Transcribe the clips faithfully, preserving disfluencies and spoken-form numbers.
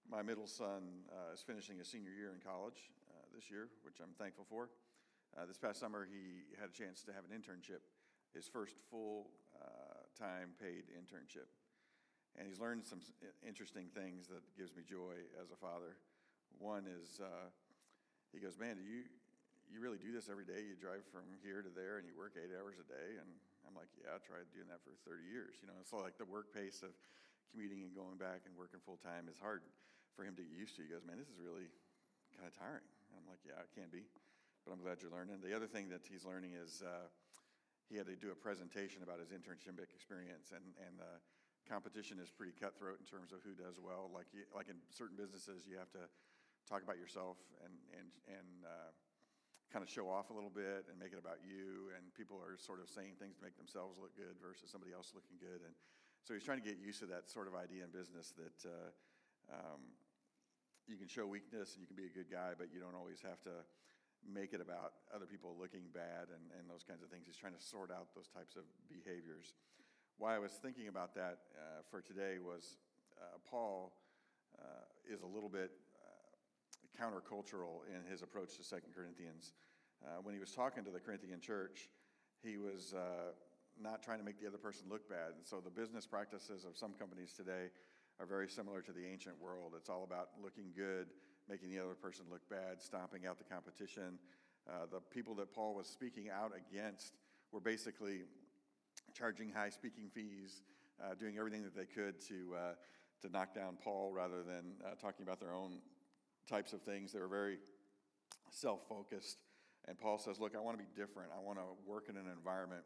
My middle son uh, is finishing his senior year in college uh, this year, which I'm thankful for. Uh, this past summer, he had a chance to have an internship, his first full-time uh, paid internship. And he's learned some interesting things that gives me joy as a father. One is, uh, he goes, man, do you you really do this every day? You drive from here to there and you work eight hours a day? And I'm like, yeah, I tried doing that for thirty years. You know, it's like the work pace of commuting and going back and working full-time is hard for him to get used to. He goes, man, this is really kind of tiring. And I'm like, yeah, it can be, but I'm glad you're learning. The other thing that he's learning is uh, he had to do a presentation about his internship experience, and, and the competition is pretty cutthroat in terms of who does well. Like you, like in certain businesses, you have to talk about yourself and, and, and uh, kind of show off a little bit and make it about you, and people are sort of saying things to make themselves look good versus somebody else looking good. And so he's trying to get used to that sort of idea in business that uh, um, you can show weakness and you can be a good guy, but you don't always have to make it about other people looking bad and, and those kinds of things. He's trying to sort out those types of behaviors. Why I was thinking about that uh, for today was uh, Paul uh, is a little bit uh, countercultural in his approach to Second Corinthians. Uh, when he was talking to the Corinthian church, he was uh, not trying to make the other person look bad. And so the business practices of some companies today are very similar to the ancient world. It's all about looking good, making the other person look bad, stomping out the competition. Uh, the people that Paul was speaking out against were basically charging high speaking fees, uh, doing everything that they could to uh, to knock down Paul rather than uh, talking about their own types of things. They were very self-focused. And Paul says, look, I want to be different. I want to work in an environment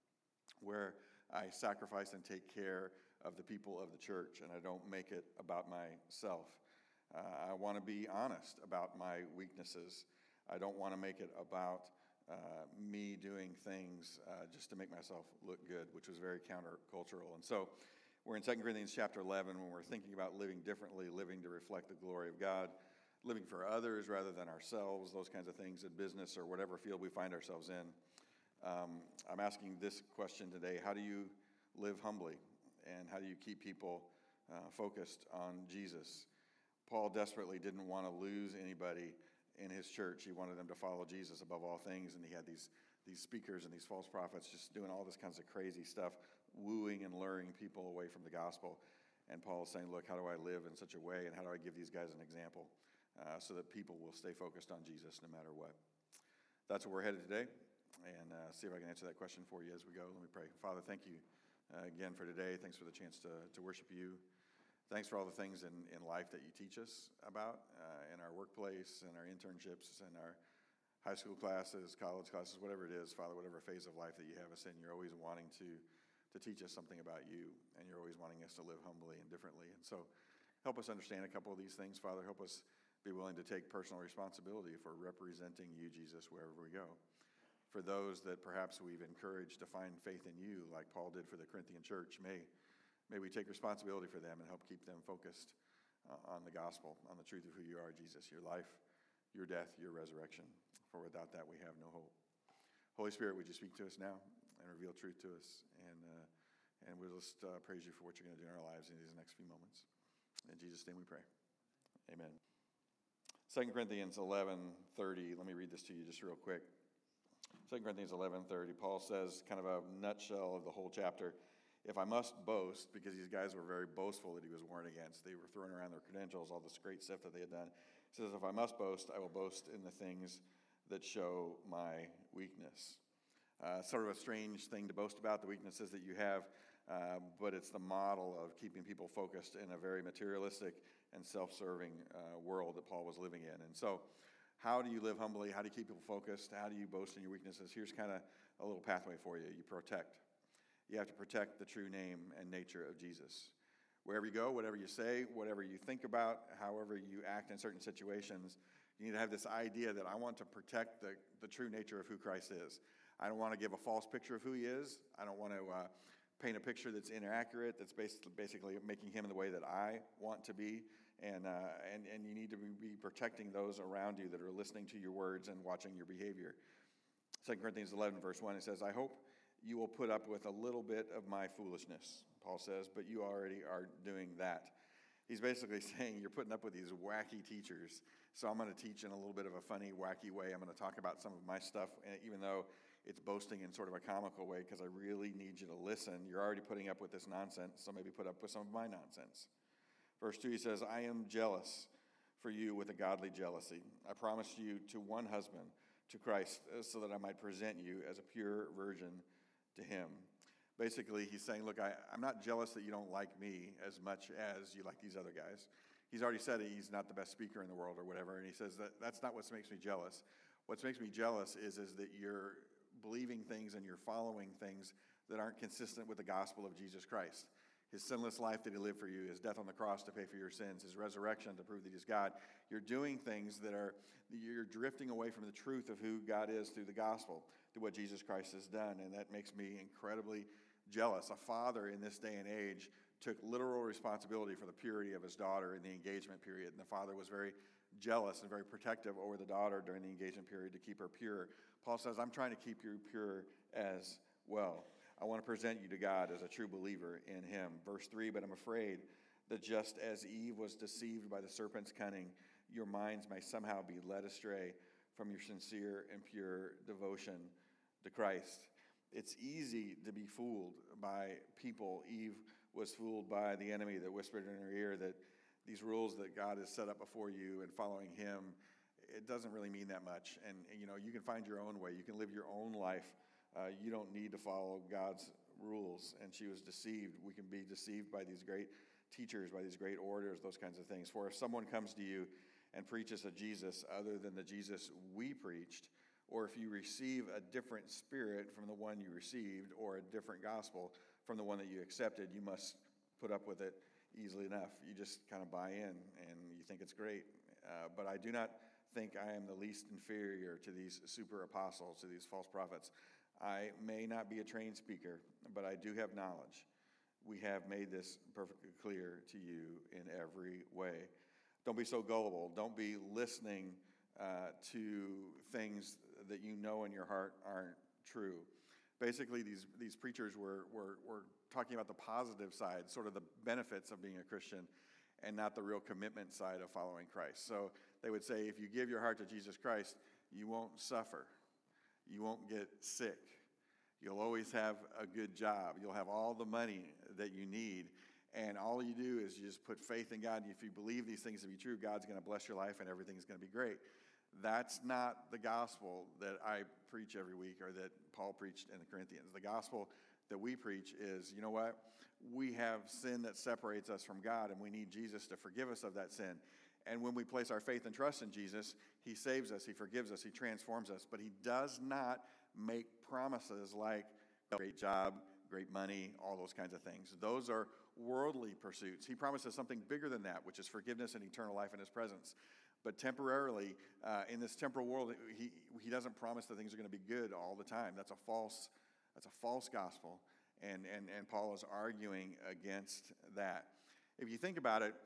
where I sacrifice and take care of the people of the church, and I don't make it about myself. Uh, I want to be honest about my weaknesses. I don't want to make it about uh, me doing things uh, just to make myself look good, which was very countercultural. And so we're in Second Corinthians chapter eleven when we're thinking about living differently, living to reflect the glory of God, living for others rather than ourselves, those kinds of things in business or whatever field we find ourselves in. Um, I'm asking this question today: how do you live humbly, and how do you keep people uh, focused on Jesus? Paul desperately didn't want to lose anybody in his church. He wanted them to follow Jesus above all things, and he had these these speakers and these false prophets just doing all this kinds of crazy stuff, wooing and luring people away from the gospel. And Paul is saying, look, how do I live in such a way, and how do I give these guys an example uh, so that people will stay focused on Jesus no matter what? That's where we're headed today. And uh, see if I can answer that question for you as we go. Let me pray. Father, thank you uh, again for today. Thanks for the chance to, to worship you. Thanks for all the things in, in life that you teach us about uh, in our workplace, and our internships, and our high school classes, college classes, whatever it is, Father, whatever phase of life that you have us in, you're always wanting to, to teach us something about you, and you're always wanting us to live humbly and differently. And so help us understand a couple of these things, Father. Help us be willing to take personal responsibility for representing you, Jesus, wherever we go. For those that perhaps we've encouraged to find faith in you, like Paul did for the Corinthian church, may, may we take responsibility for them and help keep them focused uh, on the gospel, on the truth of who you are, Jesus, your life, your death, your resurrection. For without that, we have no hope. Holy Spirit, would you speak to us now and reveal truth to us? And uh, and we'll just uh, praise you for what you're going to do in our lives in these next few moments. In Jesus' name we pray. Amen. Second Corinthians eleven thirty, let me read this to you just real quick. Second Corinthians eleven thirty, Paul says, kind of a nutshell of the whole chapter, if I must boast, because these guys were very boastful that he was warned against. They were throwing around their credentials, all this great stuff that they had done. He says, if I must boast, I will boast in the things that show my weakness. Uh, sort of a strange thing to boast about, the weaknesses that you have, uh, but it's the model of keeping people focused in a very materialistic and self-serving uh, world that Paul was living in. And so, how do you live humbly? How do you keep people focused? How do you boast in your weaknesses? Here's kind of a little pathway for you. You protect. You have to protect the true name and nature of Jesus. Wherever you go, whatever you say, whatever you think about, however you act in certain situations, you need to have this idea that I want to protect the, the true nature of who Christ is. I don't want to give a false picture of who he is. I don't want to uh, paint a picture that's inaccurate, that's basically, basically making him in the way that I want to be. And, uh, and, and you need to be protecting those around you that are listening to your words and watching your behavior. Second Corinthians eleven, verse one, it says, I hope you will put up with a little bit of my foolishness, Paul says, but you already are doing that. He's basically saying you're putting up with these wacky teachers, so I'm going to teach in a little bit of a funny, wacky way. I'm going to talk about some of my stuff, even though it's boasting in sort of a comical way, because I really need you to listen. You're already putting up with this nonsense, so maybe put up with some of my nonsense. Verse two, he says, I am jealous for you with a godly jealousy. I promised you to one husband, to Christ, so that I might present you as a pure virgin to him. Basically, he's saying, look, I, I'm not jealous that you don't like me as much as you like these other guys. He's already said he's not the best speaker in the world or whatever, and he says that that's not what makes me jealous. What makes me jealous is, is that you're believing things and you're following things that aren't consistent with the gospel of Jesus Christ. His sinless life that he lived for you, his death on the cross to pay for your sins, his resurrection to prove that he's God. You're doing things that are, you're drifting away from the truth of who God is through the gospel, through what Jesus Christ has done, and that makes me incredibly jealous. A father in this day and age took literal responsibility for the purity of his daughter in the engagement period, and the father was very jealous and very protective over the daughter during the engagement period to keep her pure. Paul says, I'm trying to keep you pure as well. I want to present you to God as a true believer in him. Verse three, but I'm afraid that just as Eve was deceived by the serpent's cunning, your minds may somehow be led astray from your sincere and pure devotion to Christ. It's easy to be fooled by people. Eve was fooled by the enemy that whispered in her ear that these rules that God has set up before you and following him, it doesn't really mean that much. And, you know, you can find your own way. You can live your own life. Uh, you don't need to follow God's rules. And she was deceived. We can be deceived by these great teachers, by these great orators, those kinds of things. For if someone comes to you and preaches a Jesus other than the Jesus we preached, or if you receive a different spirit from the one you received, or a different gospel from the one that you accepted, you must put up with it easily enough. You just kind of buy in and you think it's great. Uh, but I do not think I am the least inferior to these super apostles, to these false prophets. I may not be a trained speaker, but I do have knowledge. We have made this perfectly clear to you in every way. Don't be so gullible. Don't be listening uh, to things that you know in your heart aren't true. Basically, these, these preachers were, were, were talking about the positive side, sort of the benefits of being a Christian, and not the real commitment side of following Christ. So they would say, if you give your heart to Jesus Christ, you won't suffer. You won't get sick. You'll always have a good job. You'll have all the money that you need. And all you do is you just put faith in God. And if you believe these things to be true, God's going to bless your life and everything's going to be great. That's not the gospel that I preach every week or that Paul preached in the Corinthians. The gospel that we preach is, you know what? We have sin that separates us from God, and we need Jesus to forgive us of that sin. And when we place our faith and trust in Jesus, he saves us, he forgives us, he transforms us. But he does not make promises like great job, great money, all those kinds of things. Those are worldly pursuits. He promises something bigger than that, which is forgiveness and eternal life in his presence. But temporarily, uh, in this temporal world, he, he doesn't promise that things are going to be good all the time. That's a false, that's a false gospel. And, and, and Paul is arguing against that. If you think about it,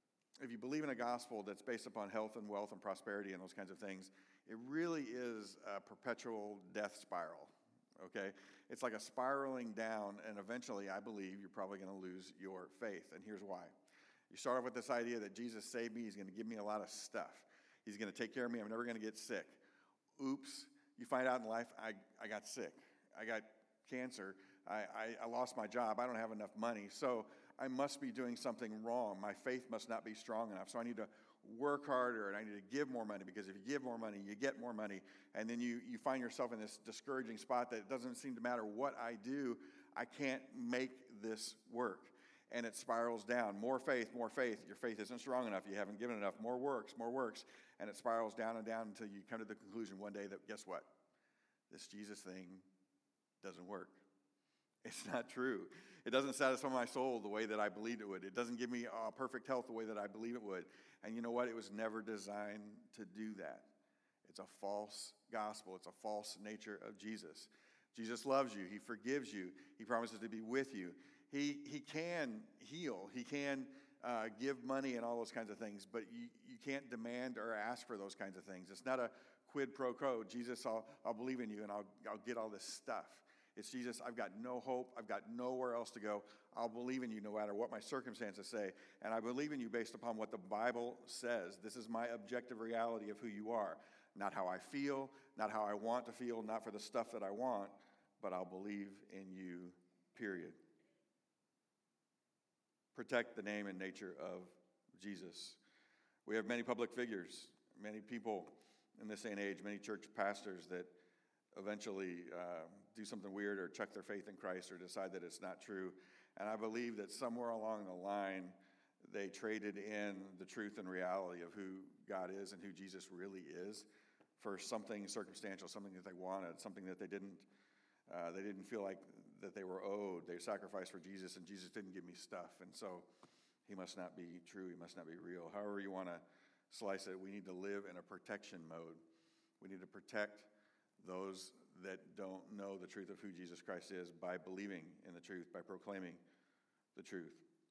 if you believe in a gospel that's based upon health and wealth and prosperity and those kinds of things, it really is a perpetual death spiral, okay? It's like a spiraling down, and eventually, I believe, you're probably going to lose your faith. And here's why. You start off with this idea that Jesus saved me. He's going to give me a lot of stuff. He's going to take care of me. I'm never going to get sick. Oops. You find out in life, I, I got sick. I got cancer. I, I, I lost my job. I don't have enough money. So I must be doing something wrong. My faith must not be strong enough. So I need to work harder, and I need to give more money, because if you give more money, you get more money. And then you, you find yourself in this discouraging spot that it doesn't seem to matter what I do. I can't make this work. And it spirals down. More faith, more faith. Your faith isn't strong enough. You haven't given enough. More works, more works. And it spirals down and down until you come to the conclusion one day that, guess what? This Jesus thing doesn't work. It's not true. It doesn't satisfy my soul the way that I believed it would. It doesn't give me uh, perfect health the way that I believe it would. And you know what? It was never designed to do that. It's a false gospel. It's a false nature of Jesus. Jesus loves you. He forgives you. He promises to be with you. He he can heal. He can uh, give money and all those kinds of things, but you, you can't demand or ask for those kinds of things. It's not a quid pro quo. Jesus, I'll, I'll believe in you and I'll, I'll get all this stuff. It's Jesus, I've got no hope. I've got nowhere else to go. I'll believe in you no matter what my circumstances say. And I believe in you based upon what the Bible says. This is my objective reality of who you are. Not how I feel, not how I want to feel, not for the stuff that I want, but I'll believe in you, period. Protect the name and nature of Jesus. We have many public figures, many people in this day and age, many church pastors that eventually uh, do something weird or check their faith in Christ or decide that it's not true. And I believe that somewhere along the line, they traded in the truth and reality of who God is and who Jesus really is for something circumstantial, something that they wanted, something that they didn't, uh, they didn't feel like that they were owed. They sacrificed for Jesus, and Jesus didn't give me stuff. And so he must not be true. He must not be real. However you want to slice it, we need to live in a protection mode. We need to protect those that don't know the truth of who Jesus Christ is by believing in the truth, by proclaiming the truth,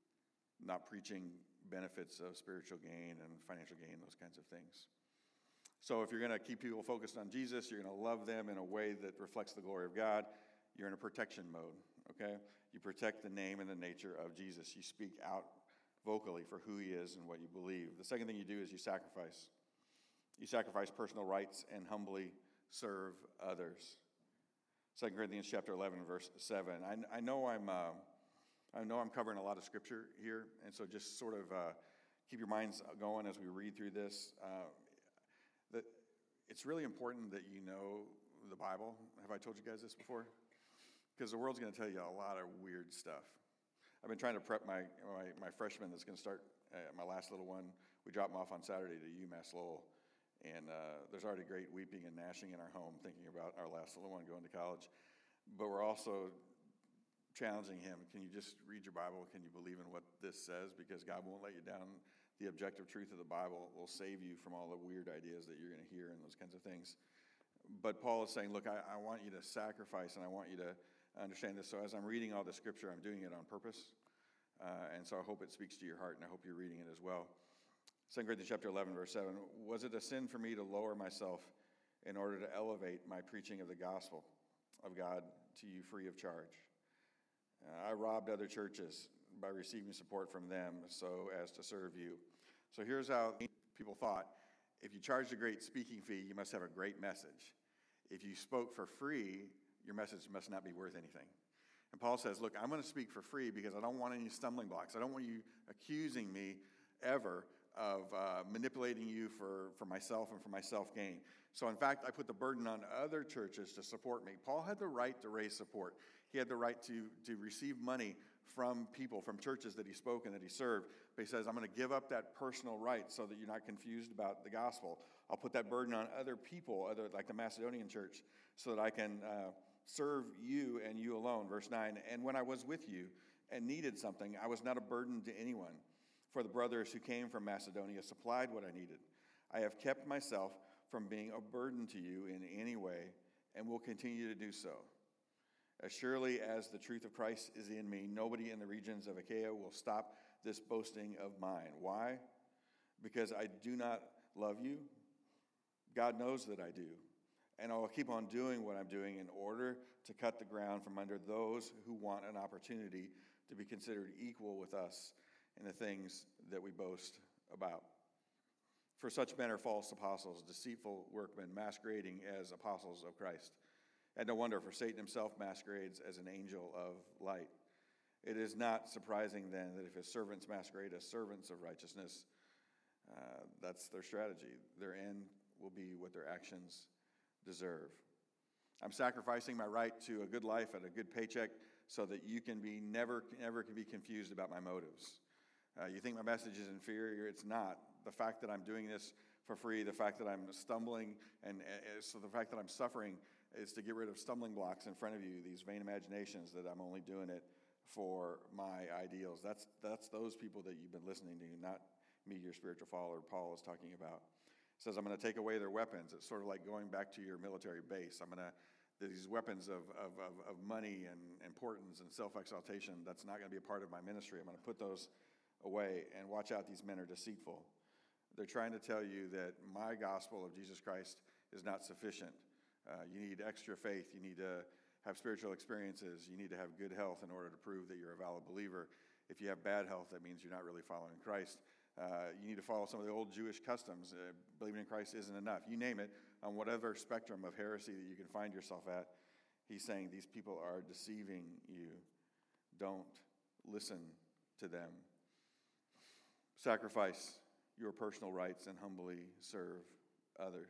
not preaching benefits of spiritual gain and financial gain, those kinds of things. So if you're going to keep people focused on Jesus, you're going to love them in a way that reflects the glory of God, you're in a protection mode, okay? You protect the name and the nature of Jesus. You speak out vocally for who he is and what you believe. The second thing you do is you sacrifice. You sacrifice personal rights and humbly serve others. Second Corinthians chapter eleven, verse seven. I, I know I'm uh, I know I'm covering a lot of scripture here, and so just sort of uh, keep your minds going as we read through this. Uh, that it's really important that you know the Bible. Have I told you guys this before? Because the world's going to tell you a lot of weird stuff. I've been trying to prep my my, my freshman that's going to start, uh, my last little one. We drop him off on Saturday to UMass Lowell. And uh, there's already great weeping and gnashing in our home thinking about our last little one going to college. But we're also challenging him. Can you just read your Bible? Can you believe in what this says? Because God won't let you down. The objective truth of the Bible will save you from all the weird ideas that you're going to hear and those kinds of things. But Paul is saying, look, I, I want you to sacrifice and I want you to understand this. So as I'm reading all the scripture, I'm doing it on purpose. Uh, and so I hope it speaks to your heart, and I hope you're reading it as well. Second Corinthians chapter eleven, verse seven, was it a sin for me to lower myself in order to elevate my preaching of the gospel of God to you free of charge? Uh, I robbed other churches by receiving support from them so as to serve you. So here's how people thought. If you charged a great speaking fee, you must have a great message. If you spoke for free, your message must not be worth anything. And Paul says, look, I'm going to speak for free because I don't want any stumbling blocks. I don't want you accusing me ever of uh, manipulating you for, for myself and for my self-gain. So in fact, I put the burden on other churches to support me. Paul had the right to raise support. He had the right to, to receive money from people, from churches that he spoke and that he served. But he says, I'm going to give up that personal right so that you're not confused about the gospel. I'll put that burden on other people, other like the Macedonian church, so that I can uh, serve you and you alone. Verse nine, and when I was with you and needed something, I was not a burden to anyone. For the brothers who came from Macedonia supplied what I needed. I have kept myself from being a burden to you in any way, and will continue to do so. As surely as the truth of Christ is in me, nobody in the regions of Achaia will stop this boasting of mine. Why? Because I do not love you? God knows that I do. And I will keep on doing what I'm doing in order to cut the ground from under those who want an opportunity to be considered equal with us in the things that we boast about. For such men are false apostles, deceitful workmen, masquerading as apostles of Christ. And no wonder, for Satan himself masquerades as an angel of light. It is not surprising then that if his servants masquerade as servants of righteousness, uh, that's their strategy. Their end will be what their actions deserve. I'm sacrificing my right to a good life and a good paycheck so that you can be never, never can be confused about my motives. Uh, you think my message is inferior? It's not. The fact that I'm doing this for free, the fact that I'm stumbling, and uh, so the fact that I'm suffering is to get rid of stumbling blocks in front of you, these vain imaginations that I'm only doing it for my ideals. That's that's those people that you've been listening to, not me, your spiritual follower, Paul is talking about. He says, I'm going to take away their weapons. It's sort of like going back to your military base. I'm going to, these weapons of, of, of, of money and importance and self-exaltation, that's not going to be a part of my ministry. I'm going to put those away, and watch out, these men are deceitful. They're trying to tell you that my gospel of Jesus Christ is not sufficient. Uh, you need extra faith. You need to have spiritual experiences. You need to have good health in order to prove that you're a valid believer. If you have bad health, that means you're not really following Christ. Uh, you need to follow some of the old Jewish customs. Uh, believing in Christ isn't enough. You name it, on whatever spectrum of heresy that you can find yourself at, he's saying these people are deceiving you. Don't listen to them. Sacrifice your personal rights and humbly serve others.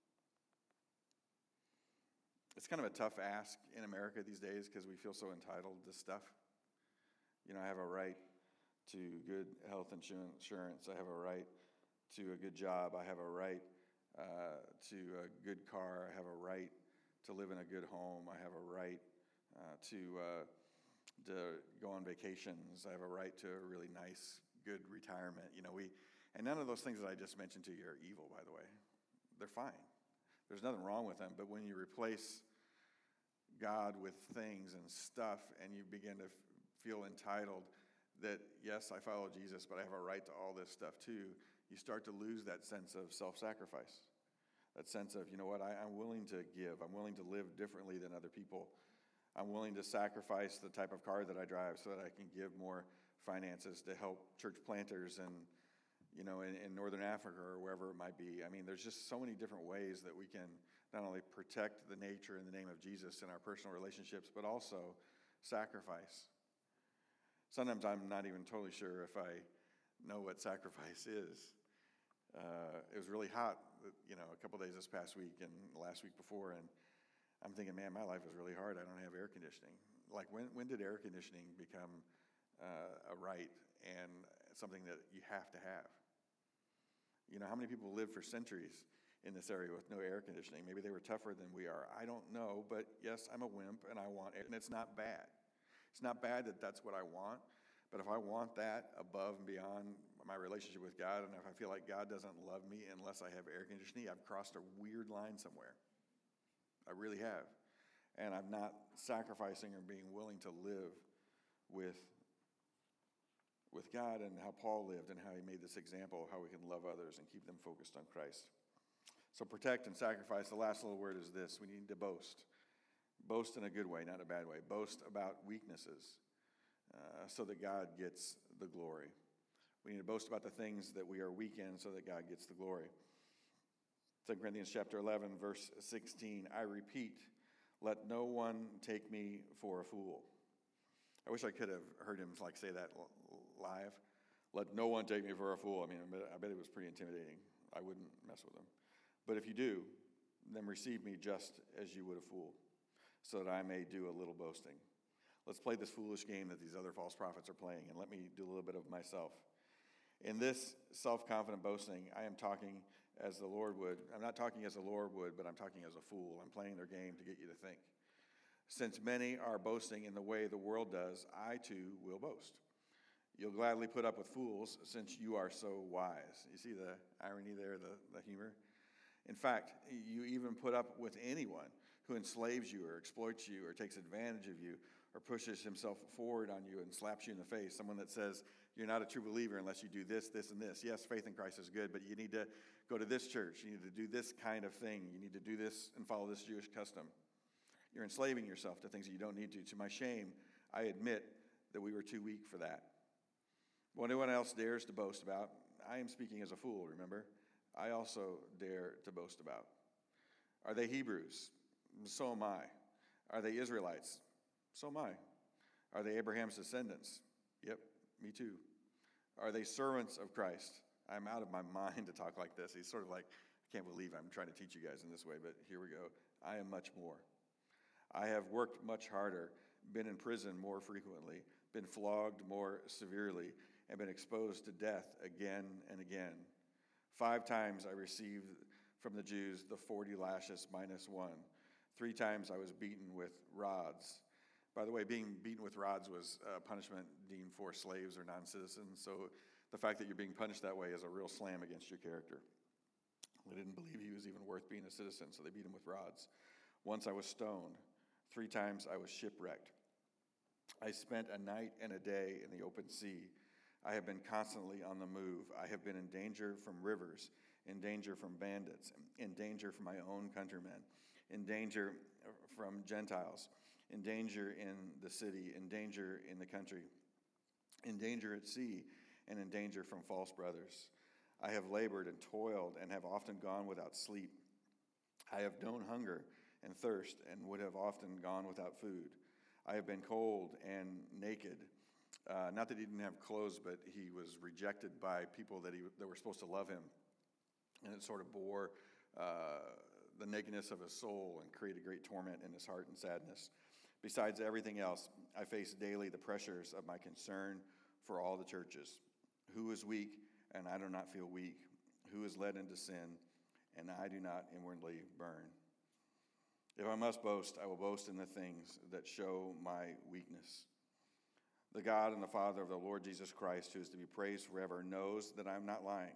It's kind of a tough ask in America these days because we feel so entitled to stuff. You know, I have a right to good health insurance. I have a right to a good job. I have a right uh, to a good car. I have a right to live in a good home. I have a right uh, to uh, to go on vacations. I have a right to a really nice, good retirement. You know, we and none of those things that I just mentioned to you are evil, by the way. They're fine. There's nothing wrong with them. But when you replace God with things and stuff, and you begin to f- feel entitled that, yes, I follow Jesus, but I have a right to all this stuff too, you start to lose that sense of self-sacrifice. That sense of, you know what, I, I'm willing to give. I'm willing to live differently than other people. I'm willing to sacrifice the type of car that I drive so that I can give more finances to help church planters and, you know, in, in Northern Africa or wherever it might be. I mean, there's just so many different ways that we can not only protect the nature in the name of Jesus in our personal relationships, but also sacrifice. Sometimes I'm not even totally sure if I know what sacrifice is. Uh, it was really hot, you know, a couple days this past week and last week before, and I'm thinking, man, my life is really hard. I don't have air conditioning. Like, when when did air conditioning become uh, a right and something that you have to have? You know, how many people lived for centuries in this area with no air conditioning? Maybe they were tougher than we are. I don't know, but yes, I'm a wimp and I want air, and it's not bad. It's not bad that that's what I want, but if I want that above and beyond my relationship with God, and if I feel like God doesn't love me unless I have air conditioning, I've crossed a weird line somewhere. I really have. And I'm not sacrificing or being willing to live with, with God and how Paul lived and how he made this example of how we can love others and keep them focused on Christ. So protect and sacrifice. The last little word is this. We need to boast. Boast in a good way, not a bad way. Boast about weaknesses uh, so that God gets the glory. We need to boast about the things that we are weak in so that God gets the glory. Second Corinthians chapter eleven, verse sixteen, I repeat, let no one take me for a fool. I wish I could have heard him like say that live. Let no one take me for a fool. I mean, I bet, I bet it was pretty intimidating. I wouldn't mess with him. But if you do, then receive me just as you would a fool, so that I may do a little boasting. Let's play this foolish game that these other false prophets are playing, and let me do a little bit of myself. In this self-confident boasting, I am talking as the Lord would. I'm not talking as the Lord would, but I'm talking as a fool. I'm playing their game to get you to think. Since many are boasting in the way the world does, I too will boast. You'll gladly put up with fools since you are so wise. You see the irony there, the, the humor? In fact, you even put up with anyone who enslaves you or exploits you or takes advantage of you or pushes himself forward on you and slaps you in the face. Someone that says, you're not a true believer unless you do this, this, and this. Yes, faith in Christ is good, but you need to go to this church. You need to do this kind of thing. You need to do this and follow this Jewish custom. You're enslaving yourself to things that you don't need to. To my shame, I admit that we were too weak for that. What anyone else dares to boast about, I am speaking as a fool, remember? I also dare to boast about. Are they Hebrews? So am I. Are they Israelites? So am I. Are they Abraham's descendants? Yep, me too. Are they servants of Christ? I'm out of my mind to talk like this. He's sort of like, I can't believe I'm trying to teach you guys in this way, but here we go. I am much more. I have worked much harder, been in prison more frequently, been flogged more severely, and been exposed to death again and again. Five times I received from the Jews the forty lashes minus one. Three times I was beaten with rods. By the way, being beaten with rods was a punishment deemed for slaves or non-citizens, so the fact that you're being punished that way is a real slam against your character. They didn't believe he was even worth being a citizen, so they beat him with rods. Once I was stoned. Three times I was shipwrecked. I spent a night and a day in the open sea. I have been constantly on the move. I have been in danger from rivers, in danger from bandits, in danger from my own countrymen, in danger from Gentiles, in danger in the city, in danger in the country, in danger at sea, and in danger from false brothers. I have labored and toiled and have often gone without sleep. I have known hunger and thirst and would have often gone without food. I have been cold and naked. Uh, not that he didn't have clothes, but he was rejected by people that, he, that were supposed to love him. And it sort of bore uh, the nakedness of his soul and created great torment in his heart and sadness. Besides everything else, I face daily the pressures of my concern for all the churches. Who is weak, and I do not feel weak? Who is led into sin, and I do not inwardly burn? If I must boast, I will boast in the things that show my weakness. The God and the Father of the Lord Jesus Christ, who is to be praised forever, knows that I am not lying.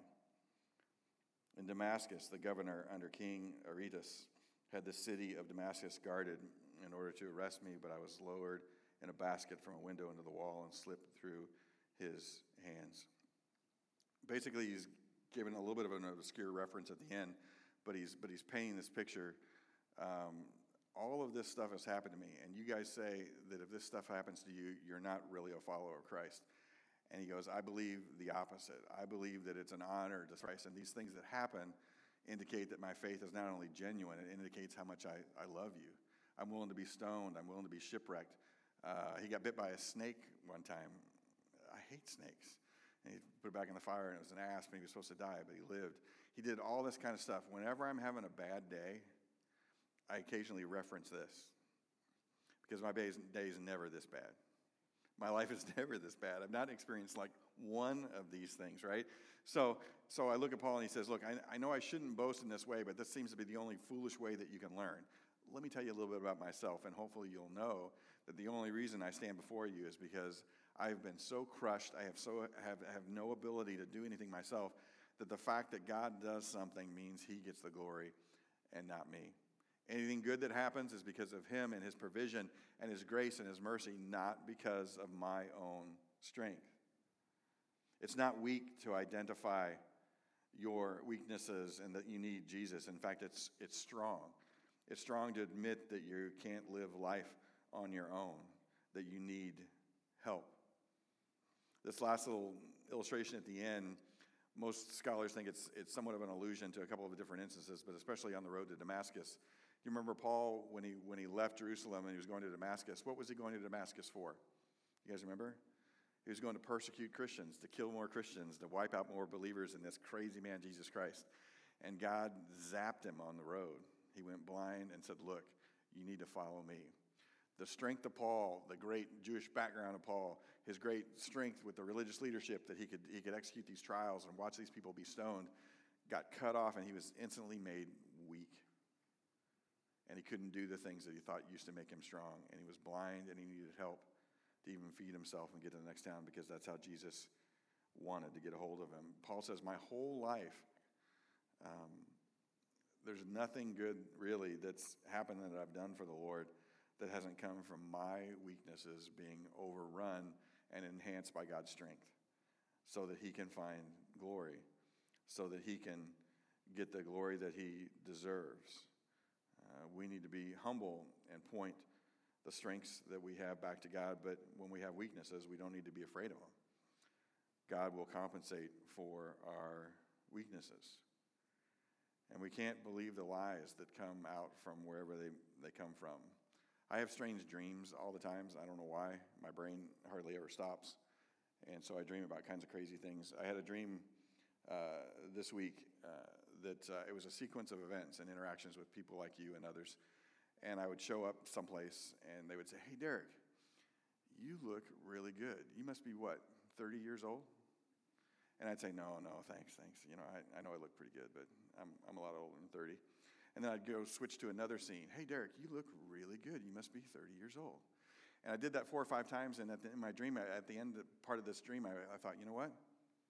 In Damascus, the governor under King Aretas had the city of Damascus guarded in order to arrest me, but I was lowered in a basket from a window into the wall and slipped through his hands. Basically, he's given a little bit of an obscure reference at the end, but he's but he's painting this picture. Um, all of this stuff has happened to me, and you guys say that if this stuff happens to you, you're not really a follower of Christ. And he goes, I believe the opposite. I believe that it's an honor to Christ, and these things that happen indicate that my faith is not only genuine, it indicates how much I, I love you. I'm willing to be stoned. I'm willing to be shipwrecked. Uh, he got bit by a snake one time. I hate snakes. And he put it back in the fire, and it was an asp, and he was supposed to die, but he lived. He did all this kind of stuff. Whenever I'm having a bad day, I occasionally reference this, because my days days never this bad. My life is never this bad. I've not experienced like one of these things, right? So so I look at Paul and he says, look, I, I know I shouldn't boast in this way, but this seems to be the only foolish way that you can learn. Let me tell you a little bit about myself, and hopefully you'll know that the only reason I stand before you is because I've been so crushed, I have so have, have no ability to do anything myself, that the fact that God does something means he gets the glory and not me. Anything good that happens is because of him and his provision and his grace and his mercy, not because of my own strength. It's not weak to identify your weaknesses and that you need Jesus. In fact, it's it's strong. It's strong to admit that you can't live life on your own, that you need help. This last little illustration at the end, most scholars think it's it's somewhat of an allusion to a couple of different instances, but especially on the road to Damascus. You remember Paul when he when he left Jerusalem and he was going to Damascus? What was he going to Damascus for? You guys remember? He was going to persecute Christians, to kill more Christians, to wipe out more believers in this crazy man, Jesus Christ. And God zapped him on the road. He went blind and said, look, you need to follow me. The strength of Paul, the great Jewish background of Paul, his great strength with the religious leadership that he could he could execute these trials and watch these people be stoned, got cut off, and he was instantly made weak. And he couldn't do the things that he thought used to make him strong. And he was blind, and he needed help to even feed himself and get to the next town, because that's how Jesus wanted to get a hold of him. Paul says, my whole life, um, there's nothing good really that's happened that I've done for the Lord that hasn't come from my weaknesses being overrun and enhanced by God's strength, so that he can find glory, so that he can get the glory that he deserves. Uh, we need to be humble and point the strengths that we have back to God, but when we have weaknesses, we don't need to be afraid of them. God will compensate for our weaknesses. And we can't believe the lies that come out from wherever they, they come from. I have strange dreams all the time. I don't know why. My brain hardly ever stops. And so I dream about kinds of crazy things. I had a dream uh, this week uh, that uh, it was a sequence of events and interactions with people like you and others. And I would show up someplace, and they would say, hey, Derek, you look really good. You must be, what, thirty years old? And I'd say, no, no, thanks, thanks. You know, I, I know I look pretty good, but I'm I'm a lot older than thirty. And then I'd go switch to another scene. Hey, Derek, you look really good. You must be thirty years old. And I did that four or five times, and at the, in my dream, at the end part of this dream, I, I thought, you know what?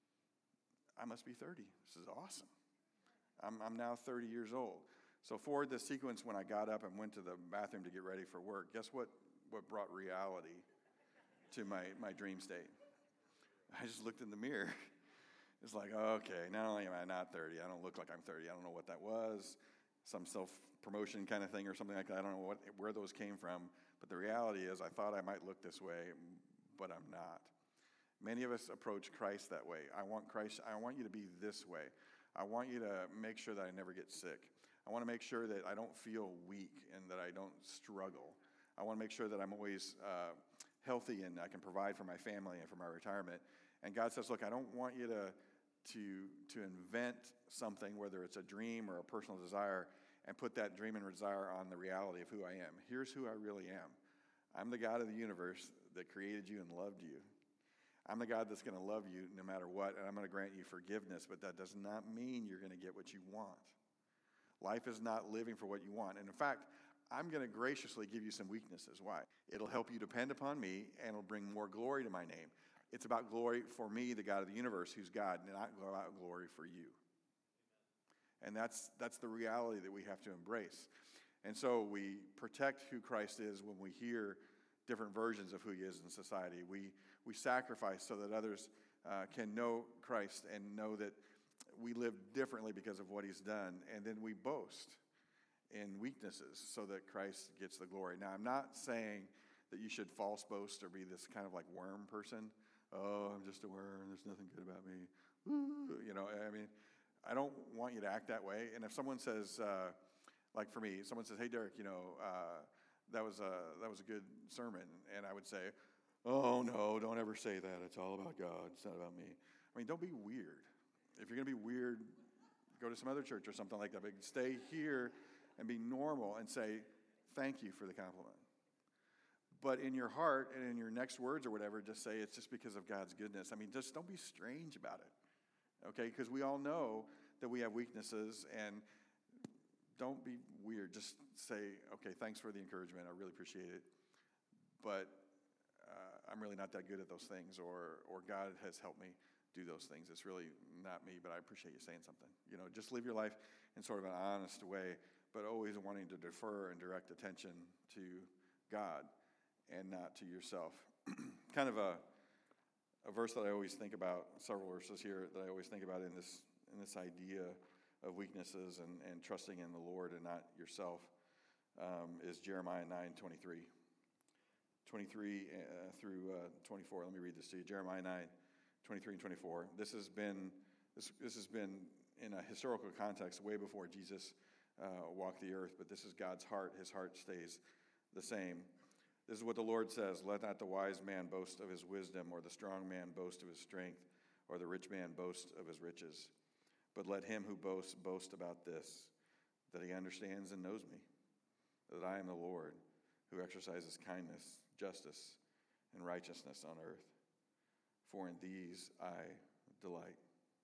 I must be thirty. This is awesome. I'm I'm now thirty years old. So for the sequence, when I got up and went to the bathroom to get ready for work, guess what, what brought reality to my, my dream state? I just looked in the mirror. It's like, okay, not only am I not thirty, I don't look like I'm thirty. I don't know what that was, some self-promotion kind of thing or something like that. I don't know what where those came from, but the reality is I thought I might look this way, but I'm not. Many of us approach Christ that way. I want Christ, I want you to be this way. I want you to make sure that I never get sick. I want to make sure that I don't feel weak and that I don't struggle. I want to make sure that I'm always uh, healthy and I can provide for my family and for my retirement. And God says, look, I don't want you to, to, to invent something, whether it's a dream or a personal desire, and put that dream and desire on the reality of who I am. Here's who I really am. I'm the God of the universe that created you and loved you. I'm the God that's going to love you no matter what, and I'm going to grant you forgiveness, but that does not mean you're going to get what you want. Life is not living for what you want. And in fact, I'm going to graciously give you some weaknesses. Why? It'll help you depend upon me, and it'll bring more glory to my name. It's about glory for me, the God of the universe, who's God, and not about glory for you. And that's that's the reality that we have to embrace. And so we protect who Christ is when we hear different versions of who he is in society. We we sacrifice so that others uh, can know Christ and know that we live differently because of what he's done. And then we boast in weaknesses so that Christ gets the glory. Now, I'm not saying that you should false boast or be this kind of like worm person. Oh, I'm just a worm. There's nothing good about me. Woo. You know, I mean, I don't want you to act that way. And if someone says, uh, like for me, someone says, hey, Derek, you know, uh, that was a that was a good sermon. And I would say, oh, no, don't ever say that. It's all about God. It's not about me. I mean, don't be weird. If you're going to be weird, go to some other church or something like that. But stay here and be normal and say, thank you for the compliment. But in your heart and in your next words or whatever, just say it's just because of God's goodness. I mean, just don't be strange about it. Okay, because we all know that we have weaknesses, and don't be weird. Just say, okay, thanks for the encouragement. I really appreciate it. But uh, I'm really not that good at those things, or or God has helped me do those things. It's really not me, but I appreciate you saying something. You know, just live your life in sort of an honest way, but always wanting to defer and direct attention to God and not to yourself. Kind of a A verse that I always think about, several verses here that I always think about in this in this idea of weaknesses and, and trusting in the Lord and not yourself, um, is Jeremiah nine twenty-three. twenty-three uh, through uh, twenty-four. Let me read this to you. Jeremiah nine twenty-three and twenty-four. This has been this this has been in a historical context way before Jesus uh, walked the earth, but this is God's heart. His heart stays the same. This is what the Lord says, let not the wise man boast of his wisdom, or the strong man boast of his strength, or the rich man boast of his riches. But let him who boasts boast about this, that he understands and knows me, that I am the Lord, who exercises kindness, justice, and righteousness on earth. For in these I delight.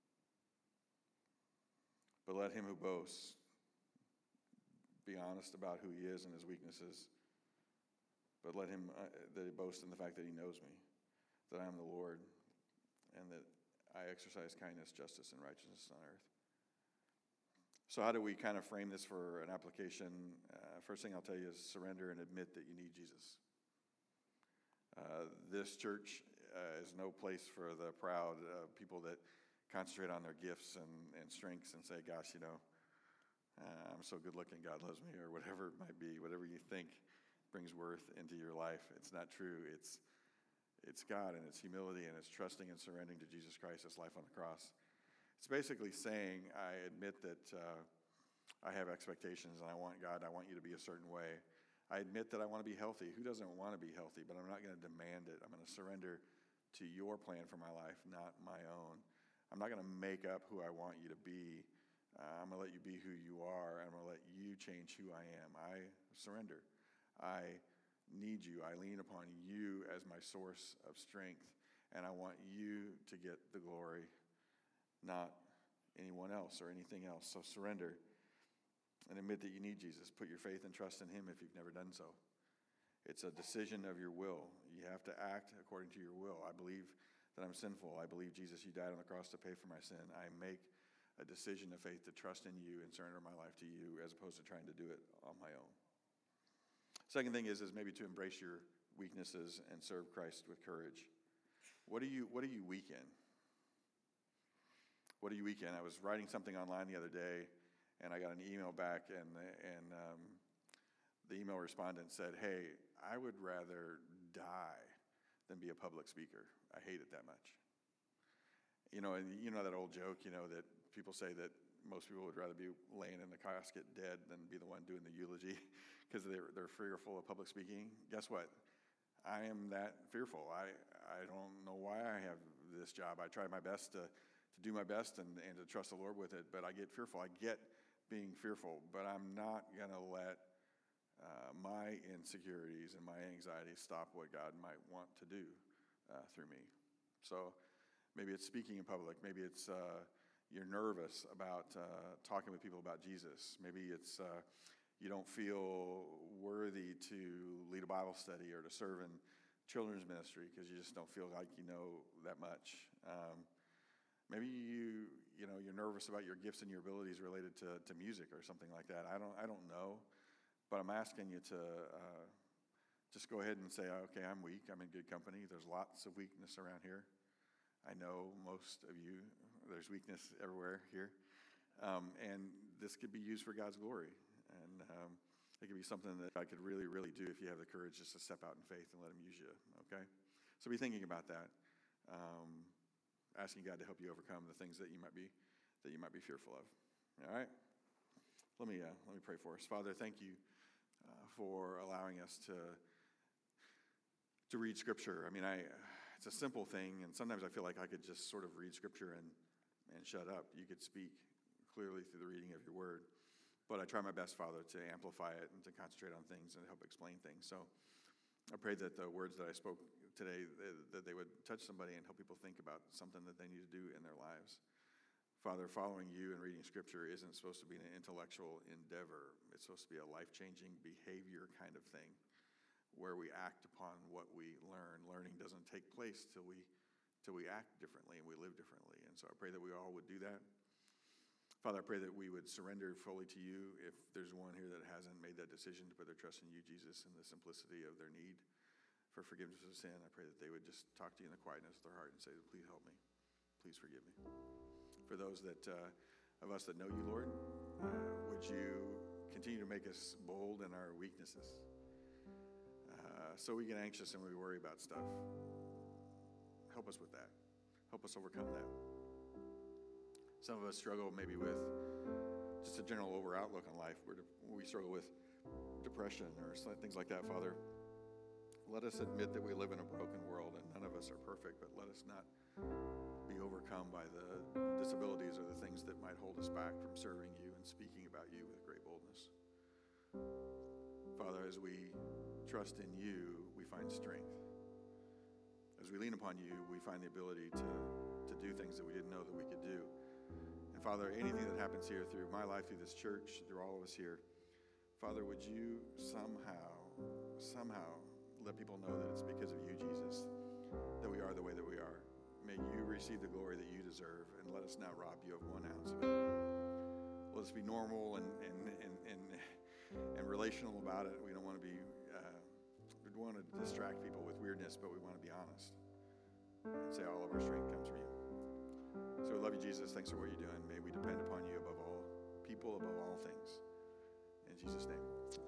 But let him who boasts be honest about who he is and his weaknesses. But let him uh, that he boast in the fact that he knows me, that I am the Lord, and that I exercise kindness, justice, and righteousness on earth. So how do we kind of frame this for an application? Uh, first thing I'll tell you is surrender and admit that you need Jesus. Uh, this church uh, is no place for the proud uh, people that concentrate on their gifts and, and strengths and say, gosh, you know, uh, I'm so good looking, God loves me, or whatever it might be, whatever you think brings worth into your life. It's not true. It's it's God, and it's humility, and it's trusting and surrendering to Jesus Christ, his life on the cross. It's basically saying, I admit that uh, I have expectations, and I want God, I want you to be a certain way. I admit that I want to be healthy. Who doesn't want to be healthy? But I'm not going to demand it. I'm going to surrender to your plan for my life, not my own. I'm not going to make up who I want you to be. Uh, I'm going to let you be who you are. I'm going to let you change who I am. I surrender. I need you. I lean upon you as my source of strength, and I want you to get the glory, not anyone else or anything else. So surrender and admit that you need Jesus. Put your faith and trust in him if you've never done so. It's a decision of your will. You have to act according to your will. I believe that I'm sinful. I believe, Jesus, you died on the cross to pay for my sin. I make a decision of faith to trust in you and surrender my life to you, as opposed to trying to do it on my own. Second thing is, is maybe to embrace your weaknesses and serve Christ with courage. What are you, what are you weak in? What are you weak in? I was writing something online the other day, and I got an email back, and, and um, the email respondent said, hey, I would rather die than be a public speaker. I hate it that much. You know, and you know that old joke, you know, that people say that most people would rather be laying in the casket dead than be the one doing the eulogy because they're, they're fearful of public speaking. Guess what? I am that fearful. I, I don't know why I have this job. I try my best to, to do my best and, and to trust the Lord with it, but I get fearful. I get being fearful, but I'm not going to let uh, my insecurities and my anxieties stop what God might want to do uh, through me. So maybe it's speaking in public. Maybe it's uh, you're nervous about uh, talking with people about Jesus. Maybe it's uh, you don't feel worthy to lead a Bible study or to serve in children's ministry because you just don't feel like you know that much. Um, maybe you you know you're nervous about your gifts and your abilities related to, to music or something like that. I don't I don't know, but I'm asking you to uh, just go ahead and say, okay, I'm weak. I'm in good company. There's lots of weakness around here. I know most of you. There's weakness everywhere here. Um, and this could be used for God's glory. And um, it could be something that I could really, really do if you have the courage just to step out in faith and let him use you, okay? So be thinking about that. Um, asking God to help you overcome the things that you might be that you might be fearful of. All right? Let me, uh, let me pray for us. Father, thank you uh, for allowing us to, to read Scripture. I mean, I... It's a simple thing, and sometimes I feel like I could just sort of read Scripture and, and shut up. You could speak clearly through the reading of your word. But I try my best, Father, to amplify it and to concentrate on things and help explain things. So I pray that the words that I spoke today, that they would touch somebody and help people think about something that they need to do in their lives. Father, following you and reading Scripture isn't supposed to be an intellectual endeavor. It's supposed to be a life-changing behavior kind of thing, where we act upon what we learn. Learning doesn't take place till we till we act differently and we live differently. And so I pray that we all would do that. Father, I pray that we would surrender fully to you. If there's one here that hasn't made that decision to put their trust in you, Jesus, in the simplicity of their need for forgiveness of sin, I pray that they would just talk to you in the quietness of their heart and say, please help me. Please forgive me. For those that uh, of us that know you, Lord, uh, would you continue to make us bold in our weaknesses? Uh, so we get anxious and we worry about stuff. Help us with that. Help us overcome that. Some of us struggle maybe with just a general over outlook on life. We're de- we struggle with depression or things like that, Father. Let us admit that we live in a broken world and none of us are perfect, but let us not be overcome by the disabilities or the things that might hold us back from serving you and speaking about you with great boldness. Father, as we trust in you, we find strength. As we lean upon you, we find the ability to, to do things that we didn't know that we could do. And Father, anything that happens here through my life, through this church, through all of us here, Father, would you somehow, somehow let people know that it's because of you, Jesus, that we are the way that we are. May you receive the glory that you deserve, and let us not rob you of one ounce of it. Let us be normal and and and and, and relational about it. We don't want to be uh, we don't want to distract people with weirdness, but we want to be honest and say all of our strength comes from you. So we love you, Jesus. Thanks for what you're doing. May we depend upon you above all people, above all things. In Jesus' name.